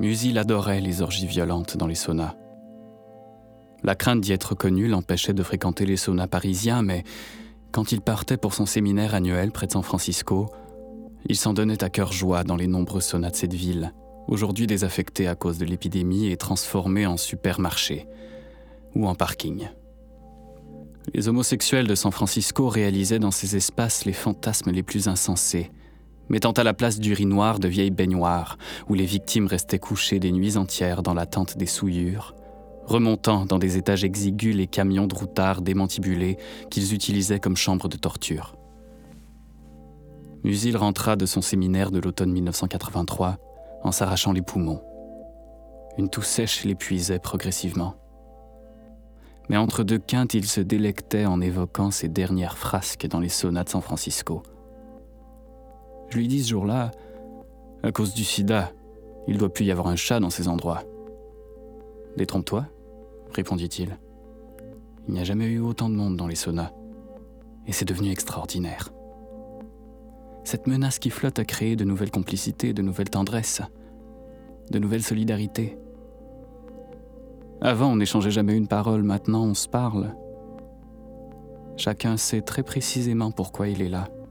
Musil adorait les orgies violentes dans les saunas. La crainte d'y être connu l'empêchait de fréquenter les saunas parisiens, mais quand il partait pour son séminaire annuel près de San Francisco, il s'en donnait à cœur joie dans les nombreux saunas de cette ville, aujourd'hui désaffectés à cause de l'épidémie et transformés en supermarchés ou en parking. Les homosexuels de San Francisco réalisaient dans ces espaces les fantasmes les plus insensés, mettant à la place d'urinoirs de vieilles baignoires où les victimes restaient couchées des nuits entières dans l'attente des souillures, remontant dans des étages exigus les camions de routards démantibulés qu'ils utilisaient comme chambres de torture. Musil rentra de son séminaire de l'automne 1983 en s'arrachant les poumons. Une toux sèche l'épuisait progressivement. Mais entre deux quintes, il se délectait en évoquant ses dernières frasques dans les saunas de San Francisco. Je lui dis ce jour-là, à cause du sida, il doit plus y avoir un chat dans ces endroits. Détrompe-toi, répondit-il. Il n'y a jamais eu autant de monde dans les saunas, et c'est devenu extraordinaire. Cette menace qui flotte a créé de nouvelles complicités, de nouvelles tendresses, de nouvelles solidarités. Avant, on n'échangeait jamais une parole, maintenant on se parle. Chacun sait très précisément pourquoi il est là.